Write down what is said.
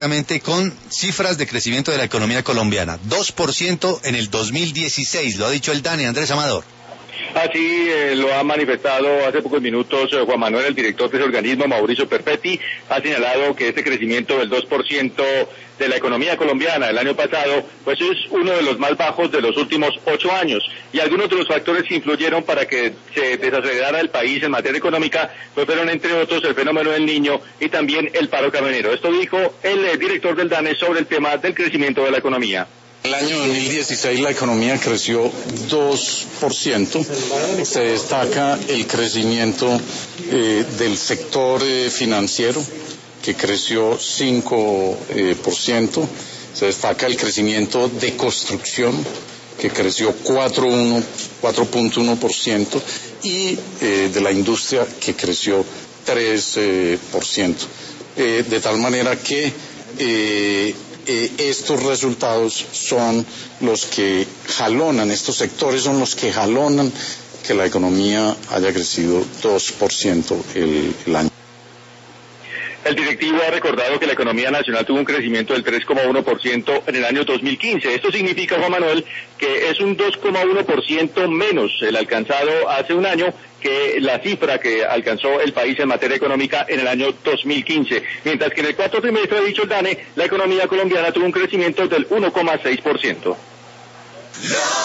con cifras de crecimiento de la economía colombiana. 2% en el 2016, lo ha dicho el DANE, Andrés Amador. Así lo ha manifestado hace pocos minutos Juan Manuel, el director de ese organismo, Mauricio Perfetti, ha señalado que este crecimiento del 2% de la economía colombiana el año pasado, pues es uno de los más bajos de los últimos 8 años. Y algunos de los factores que influyeron para que se desacelerara el país en materia económica, pues fueron entre otros el fenómeno del Niño y también el paro camionero. Esto dijo el director del DANE sobre el tema del crecimiento de la economía. El año 2016 la economía creció 2%, se destaca el crecimiento del sector financiero, que creció 5%, se destaca el crecimiento de construcción, que creció 4.1%, y de la industria, que creció 3%. De tal manera que estos resultados son los que jalonan, estos sectores son los que jalonan que la economía haya crecido 2% el año. El directivo ha recordado que la economía nacional tuvo un crecimiento del 3,1% en el año 2015. Esto significa, Juan Manuel, que es un 2,1% menos el alcanzado hace un año que la cifra que alcanzó el país en materia económica en el año 2015. Mientras que en el cuarto trimestre, ha dicho el DANE, la economía colombiana tuvo un crecimiento del 1,6%.